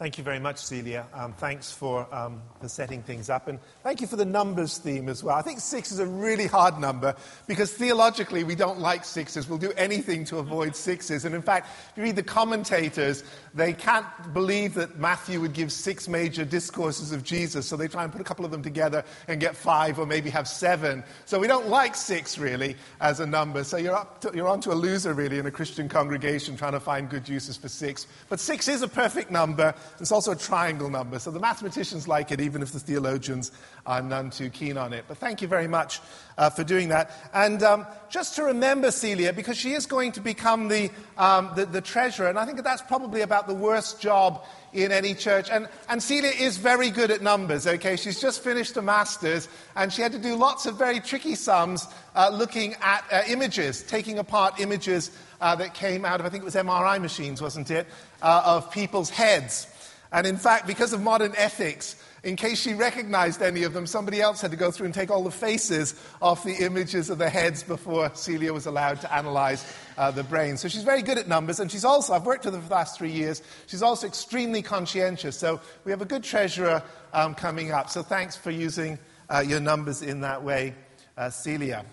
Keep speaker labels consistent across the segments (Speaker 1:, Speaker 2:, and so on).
Speaker 1: Thank you very much, Celia. Thanks for setting things up. And thank you for the numbers theme as well. I think 6 is a really hard number because theologically we don't like 6s. We'll do anything to avoid 6s. And in fact, if you read the commentators, they can't believe that Matthew would give 6 major discourses of Jesus. So they try and put a couple of them together and get 5 or maybe have 7. So we don't like 6 really as a number. So you're on to a loser really in a Christian congregation trying to find good uses for 6. But 6 is a perfect number. It's also a triangle number, so the mathematicians like it, even if the theologians are none too keen on it. But thank you very much for doing that. And just to remember Celia, because she is going to become the treasurer, and I think that's probably about the worst job in any church. And Celia is very good at numbers, okay? She's just finished a master's, and she had to do lots of very tricky sums looking at images, taking apart images that came out of, I think it was MRI machines, wasn't it, of people's heads. And in fact, because of modern ethics, in case she recognized any of them, somebody else had to go through and take all the faces off the images of the heads before Celia was allowed to analyze the brain. So she's very good at numbers, and she's also, I've worked with her for the last 3 years, she's also extremely conscientious. So we have a good treasurer coming up. So thanks for using your numbers in that way, Celia.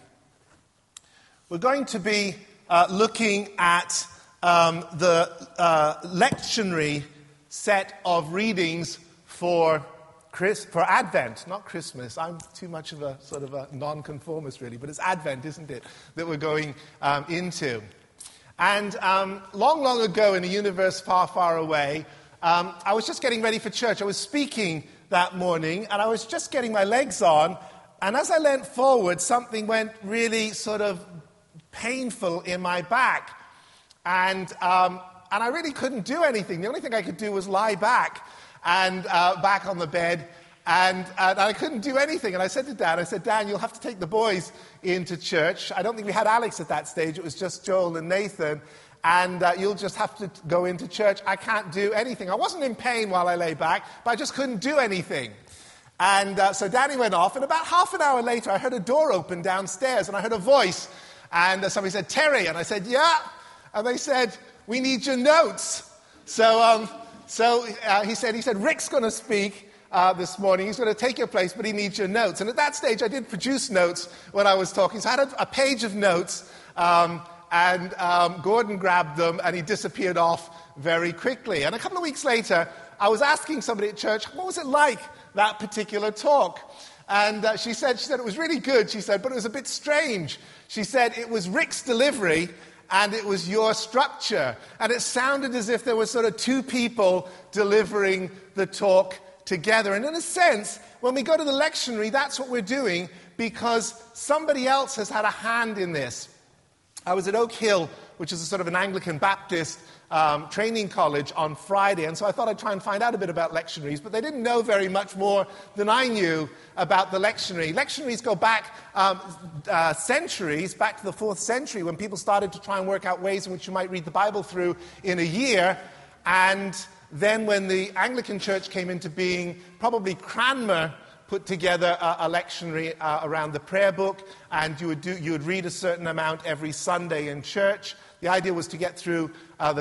Speaker 1: We're going to be looking at the lectionary set of readings for Advent, not Christmas. I'm too much of a sort of a nonconformist, really, but it's Advent, isn't it, that we're going into. And long, long ago in a universe far, far away, I was just getting ready for church. I was speaking that morning, and I was just getting my legs on, and as I leant forward, something went really sort of painful in my back. And I really couldn't do anything. The only thing I could do was lie back and back on the bed, and I couldn't do anything. And I said to Dad, Dan, you'll have to take the boys into church. I don't think we had Alex at that stage. It was just Joel and Nathan. And you'll just have to go into church. I can't do anything. I wasn't in pain while I lay back, but I just couldn't do anything. And so Danny went off, and about half an hour later, I heard a door open downstairs, and I heard a voice. And somebody said, Terry. And I said, yeah. And they said, we need your notes. So he said, Rick's going to speak this morning. He's going to take your place, but he needs your notes. And at that stage, I did produce notes when I was talking. So I had a page of notes, and Gordon grabbed them, and he disappeared off very quickly. And a couple of weeks later, I was asking somebody at church, what was it like, that particular talk? And she said it was really good, she said, but it was a bit strange. She said it was Rick's delivery, and it was your structure. And it sounded as if there were sort of 2 people delivering the talk together. And in a sense, when we go to the lectionary, that's what we're doing because somebody else has had a hand in this. I was at Oak Hill, which is a sort of an Anglican Baptist training college on Friday, and so I thought I'd try and find out a bit about lectionaries, but they didn't know very much more than I knew about the lectionary. Lectionaries go back centuries, back to the 4th century, when people started to try and work out ways in which you might read the Bible through in a year, and then when the Anglican Church came into being, probably Cranmer put together a lectionary around the prayer book, and you would read a certain amount every Sunday in church. The idea was to get through the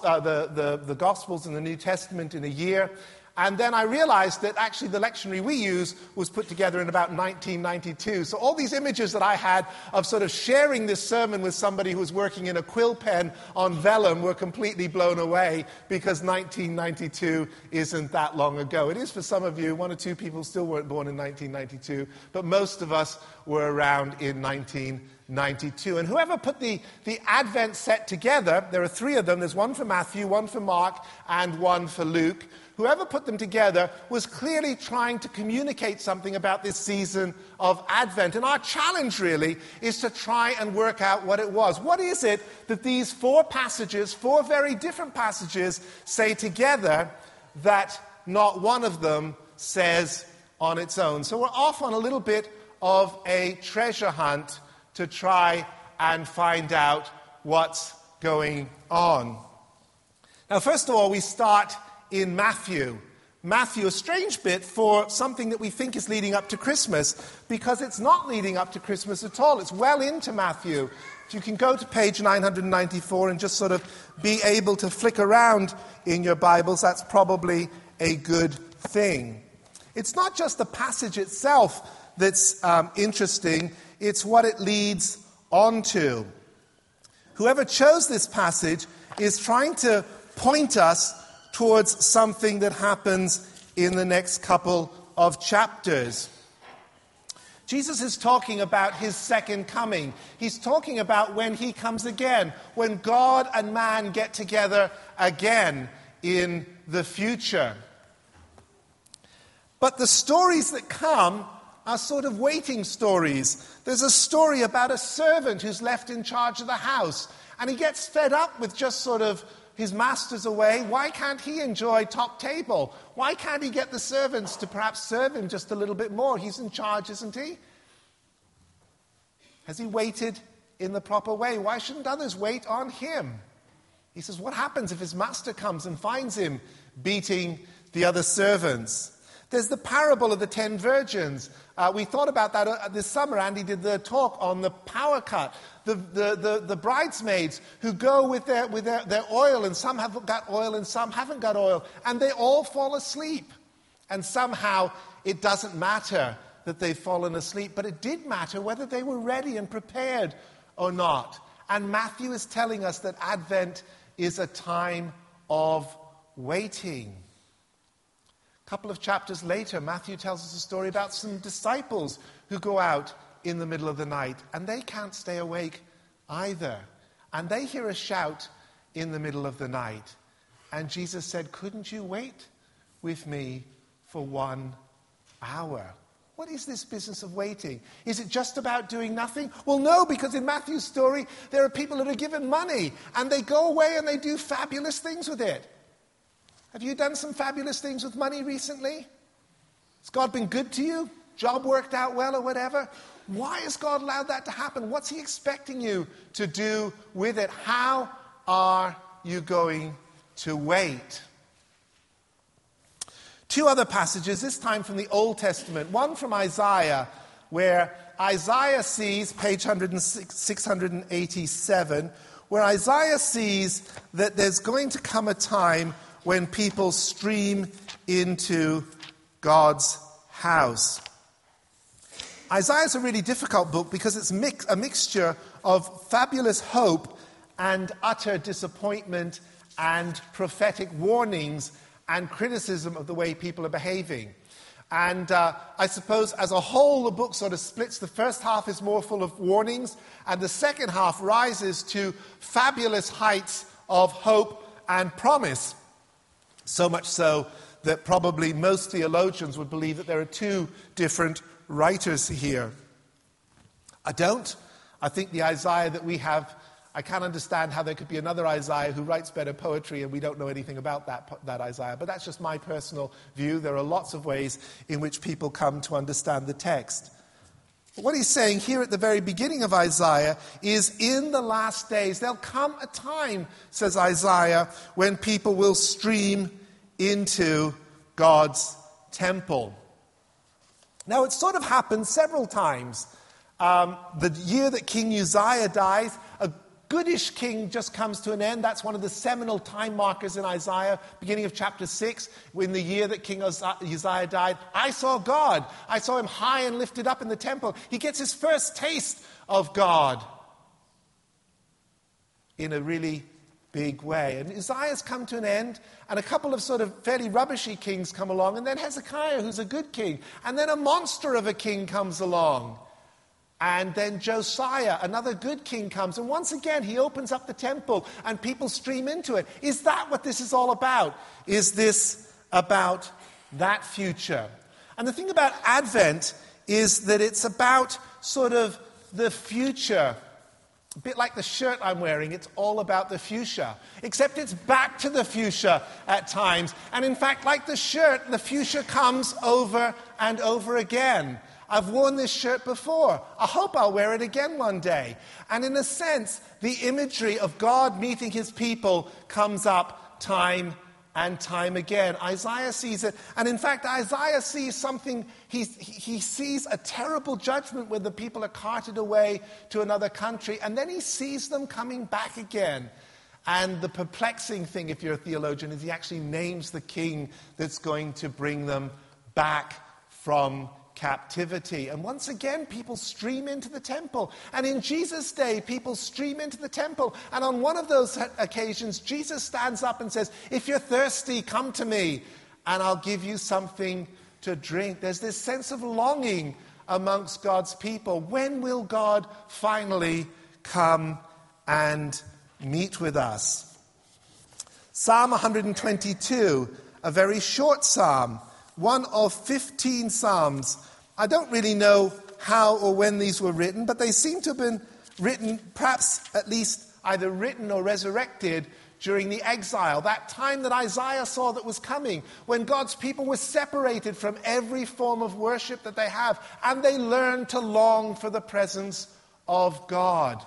Speaker 1: Gospels and the New Testament in a year. And then I realized that actually the lectionary we use was put together in about 1992. So all these images that I had of sort of sharing this sermon with somebody who was working in a quill pen on vellum were completely blown away because 1992 isn't that long ago. It is for some of you. 1 or 2 people still weren't born in 1992, but most of us were around in 1992. And whoever put the Advent set together, there are 3 of them. There's one for Matthew, one for Mark, and one for Luke. Whoever put them together was clearly trying to communicate something about this season of Advent. And our challenge really is to try and work out what it was. What is it that these 4 passages, 4 very different passages, say together that not one of them says on its own? So we're off on a little bit of a treasure hunt to try and find out what's going on. Now, first of all, we start in Matthew Matthew a strange bit for something that we think is leading up to Christmas, because it's not leading up to Christmas at all. It's well into Matthew. If you can go to page 994 and just sort of be able to flick around in your Bibles, that's probably a good thing. It's not just the passage itself that's interesting, it's what it leads on to. Whoever chose this passage is trying to point us towards something that happens in the next couple of chapters. Jesus is talking about his second coming. He's talking about when he comes again, when God and man get together again in the future. But the stories that come are sort of waiting stories. There's a story about a servant who's left in charge of the house, and he gets fed up with just sort of his master's away. Why can't he enjoy top table? Why can't he get the servants to perhaps serve him just a little bit more? He's in charge, isn't he? Has he waited in the proper way? Why shouldn't others wait on him? He says, what happens if his master comes and finds him beating the other servants? There's the parable of the 10 virgins. We thought about that this summer. Andy did the talk on the power cut. The bridesmaids who go with their oil, and some have got oil and some haven't got oil, and they all fall asleep. And somehow it doesn't matter that they've fallen asleep, but it did matter whether they were ready and prepared or not. And Matthew is telling us that Advent is a time of waiting. A couple of chapters later, Matthew tells us a story about some disciples who go out in the middle of the night, and they can't stay awake either. And they hear a shout in the middle of the night. And Jesus said, couldn't you wait with me for 1 hour? What is this business of waiting? Is it just about doing nothing? Well, no, because in Matthew's story, there are people that are given money, and they go away and they do fabulous things with it. Have you done some fabulous things with money recently? Has God been good to you? Job worked out well or whatever? Why has God allowed that to happen? What's he expecting you to do with it? How are you going to wait? 2 other passages, this time from the Old Testament. One from Isaiah, where Isaiah sees, page 687, where Isaiah sees that there's going to come a time when people stream into God's house. Isaiah is a really difficult book because it's a mixture of fabulous hope and utter disappointment and prophetic warnings and criticism of the way people are behaving. And I suppose as a whole the book sort of splits. The first half is more full of warnings, and the second half rises to fabulous heights of hope and promise. So much so that probably most theologians would believe that there are 2 different writers here. I don't. I think the Isaiah that we have, I can't understand how there could be another Isaiah who writes better poetry and we don't know anything about that Isaiah. But that's just my personal view. There are lots of ways in which people come to understand the text. But what he's saying here at the very beginning of Isaiah is in the last days, there'll come a time, says Isaiah, when people will stream into God's temple. Now, it sort of happened several times. The year that King Uzziah dies, a goodish king just comes to an end. That's one of the seminal time markers in Isaiah, beginning of chapter 6, in the year that King Uzziah died. I saw God. I saw him high and lifted up in the temple. He gets his first taste of God in a really big way. And Uzziah's come to an end, and a couple of sort of fairly rubbishy kings come along, and then Hezekiah, who's a good king, and then a monster of a king comes along. And then Josiah, another good king, comes. And once again, he opens up the temple and people stream into it. Is that what this is all about? Is this about that future? And the thing about Advent is that it's about sort of the future. A bit like the shirt I'm wearing, it's all about the fuchsia. Except it's back to the fuchsia at times. And in fact, like the shirt, the fuchsia comes over and over again. I've worn this shirt before. I hope I'll wear it again one day. And in a sense, the imagery of God meeting his people comes up time and time again. Isaiah sees it. And in fact, Isaiah sees something. He sees a terrible judgment where the people are carted away to another country. And then he sees them coming back again. And the perplexing thing, if you're a theologian, is he actually names the king that's going to bring them back from captivity. And once again, people stream into the temple. And in Jesus' day, people stream into the temple. And on one of those occasions, Jesus stands up and says, if you're thirsty, come to me, and I'll give you something to drink. There's this sense of longing amongst God's people. When will God finally come and meet with us? Psalm 122, a very short psalm, one of 15 psalms. I don't really know how or when these were written, but they seem to have been written, perhaps at least either written or resurrected during the exile, that time that Isaiah saw that was coming, when God's people were separated from every form of worship that they have, and they learned to long for the presence of God.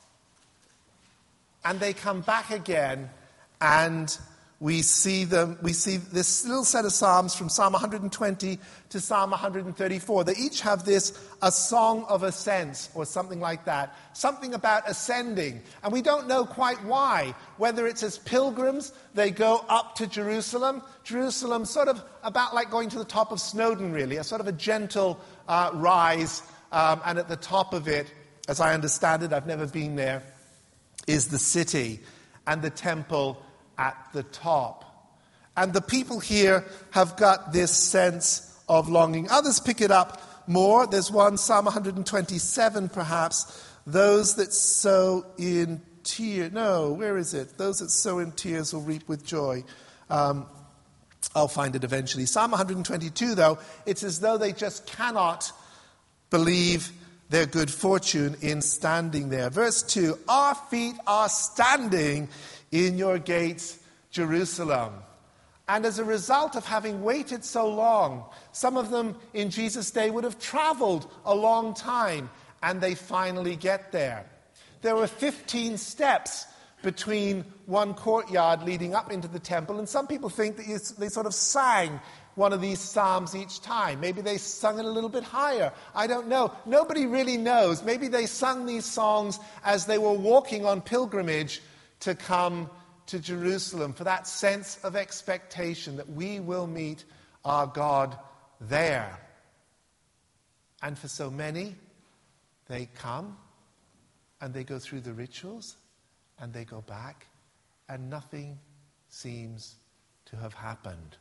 Speaker 1: And they come back again, and we see this little set of psalms from Psalm 120 to Psalm 134. They each have a song of ascents or something like that. Something about ascending. And we don't know quite why. Whether it's as pilgrims, they go up to Jerusalem. Jerusalem sort of about like going to the top of Snowdon, really. A sort of a gentle rise. And at the top of it, as I understand it, I've never been there, is the city and the temple at the top. And the people here have got this sense of longing. Others pick it up more. There's one, Psalm 127 perhaps. Those that sow in tears. No, where is it? Those that sow in tears will reap with joy. I'll find it eventually. Psalm 122, though, it's as though they just cannot believe their good fortune in standing there. Verse 2, our feet are standing in your gates, Jerusalem. And as a result of having waited so long, some of them in Jesus' day would have traveled a long time, and they finally get there. There were 15 steps between one courtyard leading up into the temple, and some people think that they sort of sang one of these psalms each time. Maybe they sung it a little bit higher. I don't know. Nobody really knows. Maybe they sung these songs as they were walking on pilgrimage to come to Jerusalem, for that sense of expectation that we will meet our God there. And for so many, they come and they go through the rituals and they go back and nothing seems to have happened.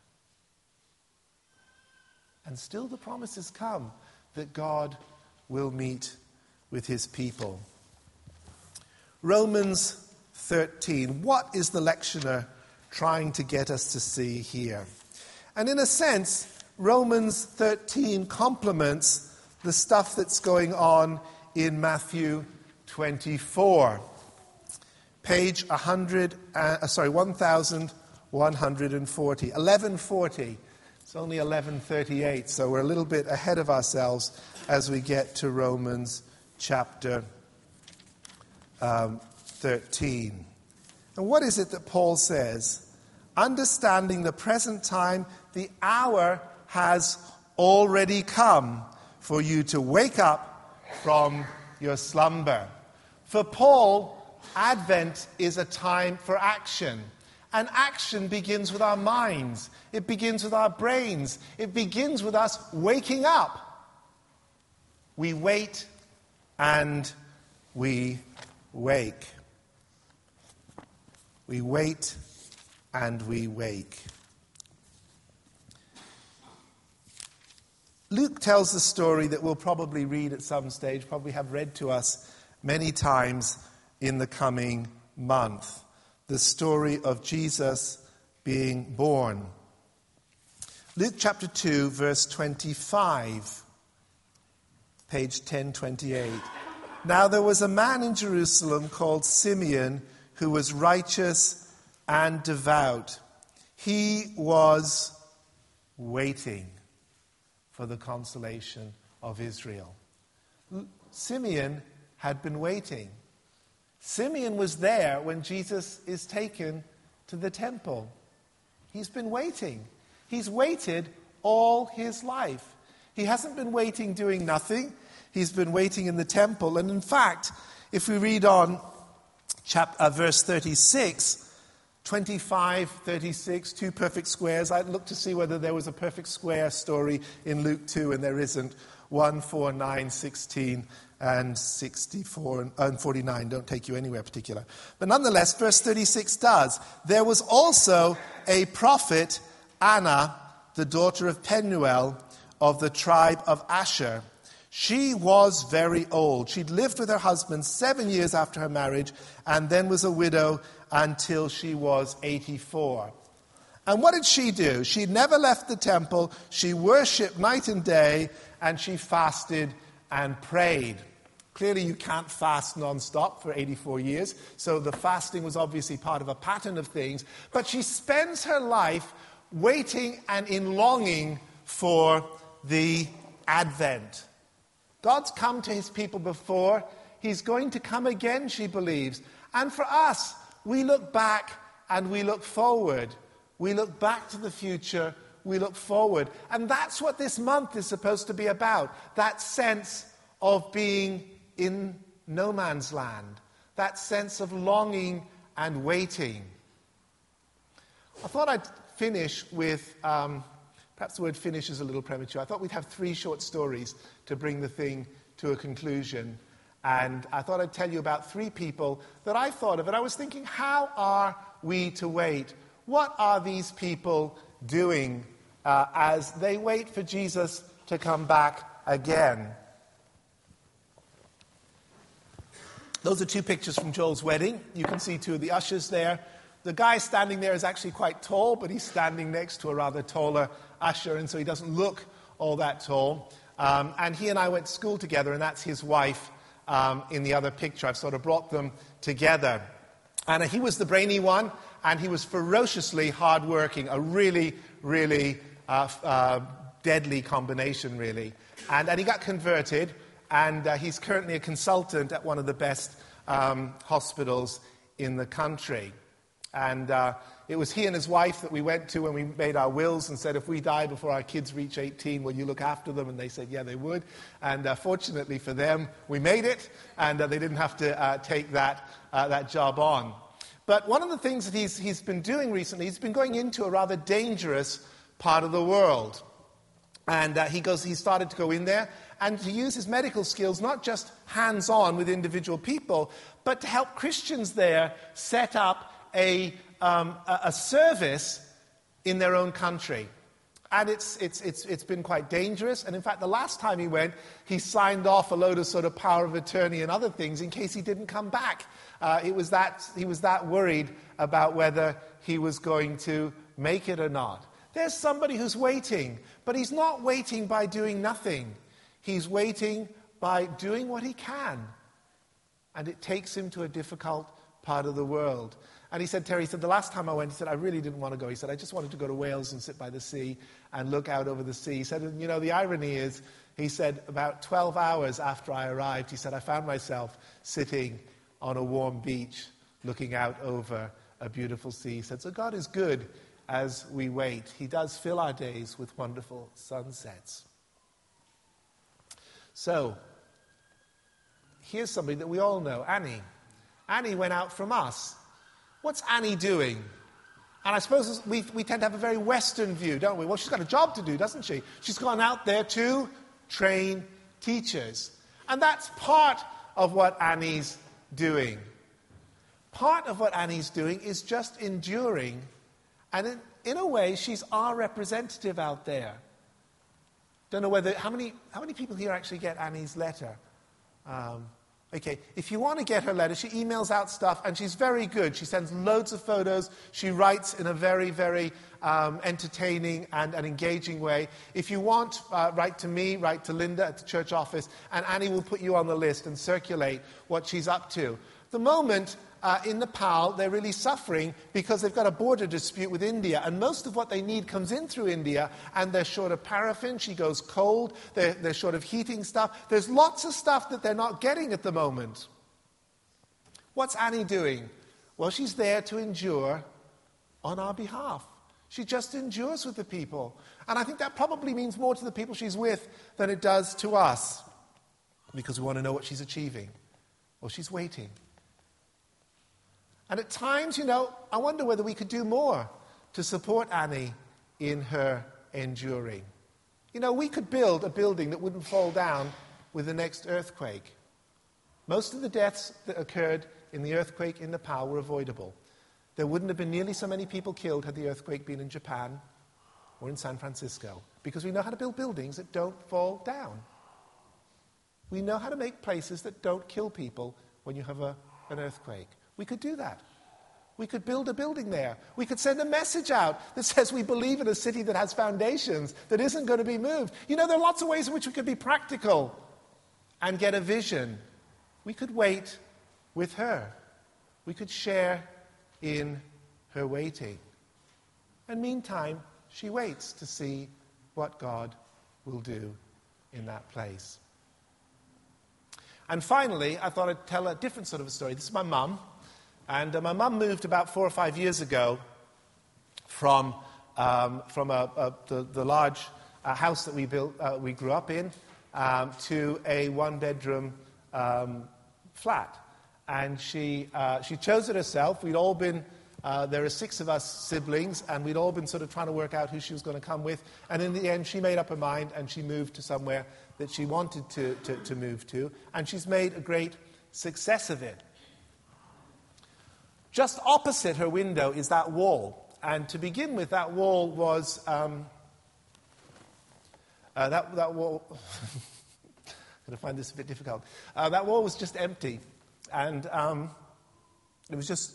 Speaker 1: And still the promises come that God will meet with his people. Romans 13. What is the lectioner trying to get us to see here? And in a sense, Romans 13 complements the stuff that's going on in Matthew 24. Page 1140. 1140. It's only 1138, so we're a little bit ahead of ourselves as we get to Romans chapter 13. And what is it that Paul says? Understanding the present time, the hour has already come for you to wake up from your slumber. For Paul, Advent is a time for action. And action begins with our minds. It begins with our brains. It begins with us waking up. We wait and we wake. We wait and we wake. Luke tells the story that we'll probably read at some stage, probably have read to us many times in the coming month. The story of Jesus being born. Luke chapter 2, verse 25, page 1028. Now there was a man in Jerusalem called Simeon who was righteous and devout. He was waiting for the consolation of Israel. Simeon had been waiting. Simeon was there when Jesus is taken to the temple. He's been waiting. He's waited all his life. He hasn't been waiting doing nothing. He's been waiting in the temple. And in fact, if we read on verse 36, 25, 36, two perfect squares. I looked to see whether there was a perfect square story in Luke 2, and there isn't. 1, 4, 9, 16, and 64 and 49 don't take you anywhere particular. But nonetheless, verse 36 does. There was also a prophet, Anna, the daughter of Penuel, of the tribe of Asher. She was very old. She'd lived with her husband 7 years after her marriage, and then was a widow until she was 84. And what did she do? She never left the temple. She worshipped night and day, and she fasted and prayed. Clearly, you can't fast non-stop for 84 years, so the fasting was obviously part of a pattern of things. But she spends her life waiting and in longing for the Advent. God's come to his people before. He's going to come again, she believes. And for us, we look back and we look forward. We look back to the future, we look forward. And that's what this month is supposed to be about. That sense of being in no man's land. That sense of longing and waiting. I thought I'd finish with, perhaps the word finish is a little premature. I thought we'd have 3 short stories to bring the thing to a conclusion. And I thought I'd tell you about 3 people that I thought of. And I was thinking, how are we to wait? What are these people doing as they wait for Jesus to come back again? Those are 2 pictures from Joel's wedding. You can see 2 of the ushers there. The guy standing there is actually quite tall, but he's standing next to a rather taller usher, and so he doesn't look all that tall. And he and I went to school together, and that's his wife in the other picture. I've sort of brought them together. And he was the brainy one, and he was ferociously hardworking, a really, really deadly combination, really. And he got converted, and he's currently a consultant at one of the best hospitals in the country. And it was he and his wife that we went to when we made our wills and said, if we die before our kids reach 18, will you look after them? And they said, yeah, they would. And fortunately for them, we made it, and they didn't have to take that job on. But one of the things that he's been doing recently, he's been going into a rather dangerous part of the world. And he started to go in there and to use his medical skills, not just hands-on with individual people, but to help Christians there set up a service in their own country. And it's been quite dangerous. And in fact, the last time he went, he signed off a load of sort of power of attorney and other things in case he didn't come back. He was that worried about whether he was going to make it or not. There's somebody who's waiting, but he's not waiting by doing nothing. He's waiting by doing what he can. And it takes him to a difficult part of the world. And he said, Terry, the last time I went, he said, I really didn't want to go. He said, I just wanted to go to Wales and sit by the sea and look out over the sea. He said, and, the irony is, he said, about 12 hours after I arrived, he said, I found myself sitting on a warm beach looking out over a beautiful sea. He said, so God is good as we wait. He does fill our days with wonderful sunsets. So, here's somebody that we all know, Annie. Annie went out from us. What's Annie doing? And I suppose we tend to have a very Western view, don't we? Well, she's got a job to do, doesn't she? She's gone out there to train teachers. And that's part of what Annie's doing. Part of what Annie's doing is just enduring. And in a way, she's our representative out there. Don't know how many people here actually get Annie's letter? Okay, if you want to get her letter, she emails out stuff, and she's very good. She sends loads of photos. She writes in a very, very entertaining and an engaging way. If you want, write to me, write to Linda at the church office, and Annie will put you on the list and circulate what she's up to. At the moment, in Nepal, they're really suffering because they've got a border dispute with India, and most of what they need comes in through India, and they're short of paraffin. She goes cold. They're short of heating stuff. There's lots of stuff that they're not getting at the moment. What's Annie doing? Well, she's there to endure on our behalf. She just endures with the people. And I think that probably means more to the people she's with than it does to us, because we want to know what she's achieving, or she's waiting. And at times, I wonder whether we could do more to support Annie in her enduring. We could build a building that wouldn't fall down with the next earthquake. Most of the deaths that occurred in the earthquake in Nepal were avoidable. There wouldn't have been nearly so many people killed had the earthquake been in Japan or in San Francisco, because we know how to build buildings that don't fall down. We know how to make places that don't kill people when you have an earthquake. We could do that. We could build a building there. We could send a message out that says we believe in a city that has foundations, that isn't going to be moved. There are lots of ways in which we could be practical and get a vision. We could wait with her. We could share in her waiting. And meantime, she waits to see what God will do in that place. And finally, I thought I'd tell a different sort of a story. This is my mum. And my mum moved about 4 or 5 years ago from the large house that we grew up in, to a one-bedroom flat. And she chose it herself. We'd all been, there are 6 of us siblings, and we'd all been sort of trying to work out who she was going to come with. And in the end, she made up her mind, and she moved to somewhere that she wanted to move to. And she's made a great success of it. Just opposite her window is that wall. And to begin with, that wall was... that wall... I'm going to find this a bit difficult. That wall was just empty. And it was just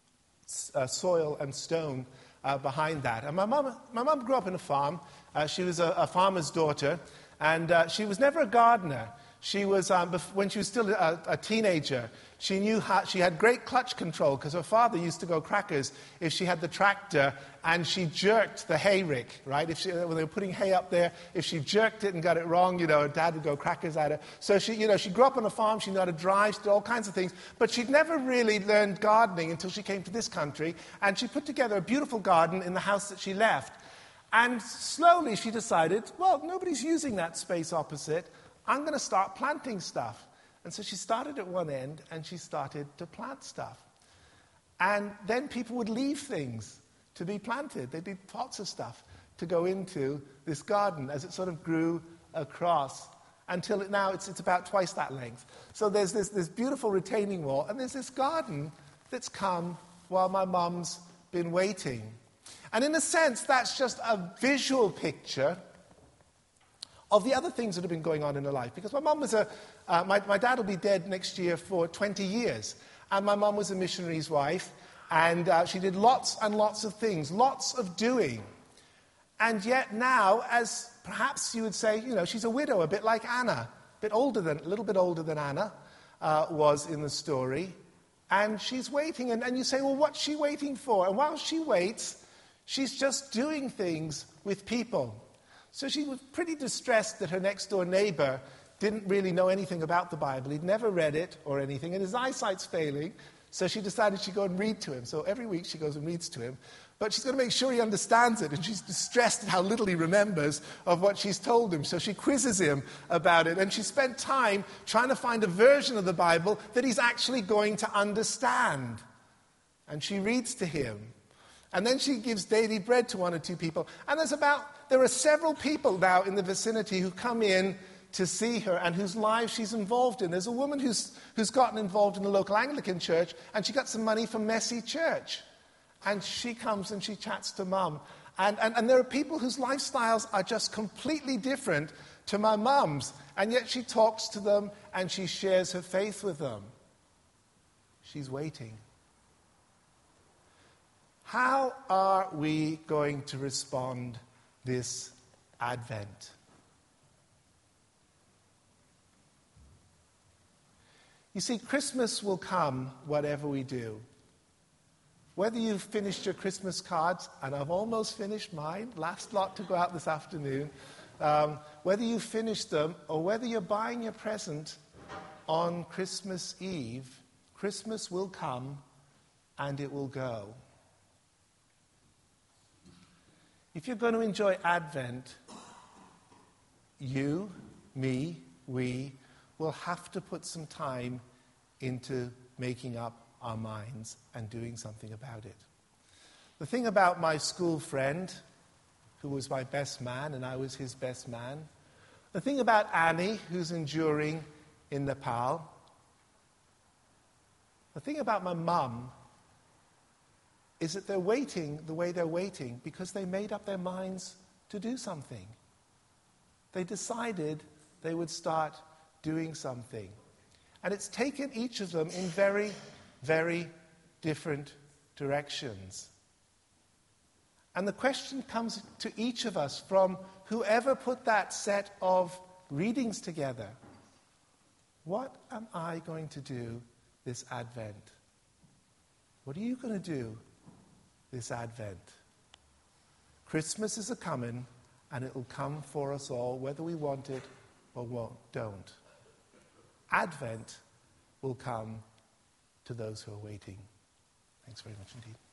Speaker 1: soil and stone behind that. And my mum grew up in a farm. She was a farmer's daughter. And she was never a gardener. She was, when she was still a teenager, she had great clutch control, because her father used to go crackers if she had the tractor and she jerked the hay rick, right? When they were putting hay up there, if she jerked it and got it wrong, her dad would go crackers at her. So she grew up on a farm, she knew how to drive, she did all kinds of things, but she'd never really learned gardening until she came to this country, and she put together a beautiful garden in the house that she left. And slowly she decided, well, nobody's using that space opposite. I'm going to start planting stuff. And so she started at one end, and she started to plant stuff. And then people would leave things to be planted. They'd leave pots of stuff to go into this garden as it sort of grew across, until now it's about twice that length. So there's this beautiful retaining wall, and there's this garden that's come while my mum's been waiting. And in a sense, that's just a visual picture of the other things that have been going on in her life. Because my mum was my dad will be dead next year for 20 years. And my mum was a missionary's wife. And she did lots and lots of things, lots of doing. And yet now, as perhaps you would say, she's a widow, a bit like Anna. A little bit older than Anna was in the story. And she's waiting. And you say, well, what's she waiting for? And while she waits, she's just doing things with people. So she was pretty distressed that her next-door neighbor didn't really know anything about the Bible. He'd never read it or anything, and his eyesight's failing, so she decided she'd go and read to him. So every week she goes and reads to him, but she's going to make sure he understands it, and she's distressed at how little he remembers of what she's told him. So she quizzes him about it, and she spent time trying to find a version of the Bible that he's actually going to understand. And she reads to him. And then she gives daily bread to 1 or 2 people. And there are several people now in the vicinity who come in to see her and whose lives she's involved in. There's a woman who's gotten involved in the local Anglican church, and she got some money from Messy Church. And she comes and she chats to Mum. And there are people whose lifestyles are just completely different to my mum's. And yet she talks to them and she shares her faith with them. She's waiting. How are we going to respond this Advent? You see, Christmas will come whatever we do. Whether you've finished your Christmas cards, and I've almost finished mine, last lot to go out this afternoon, whether you've finished them or whether you're buying your present on Christmas Eve, Christmas will come and it will go. if you're going to enjoy Advent, you, me, we will have to put some time into making up our minds and doing something about it. The thing about my school friend, who was my best man and I was his best man, the thing about Annie, who's enduring in Nepal, the thing about my mum is that they're waiting the way they're waiting because they made up their minds to do something. They decided they would start doing something. And it's taken each of them in very, very different directions. And the question comes to each of us from whoever put that set of readings together. What am I going to do this Advent? What are you going to do this Advent? Christmas is a-coming, and it'll come for us all, whether we want it or don't. Advent will come to those who are waiting. Thanks very much indeed.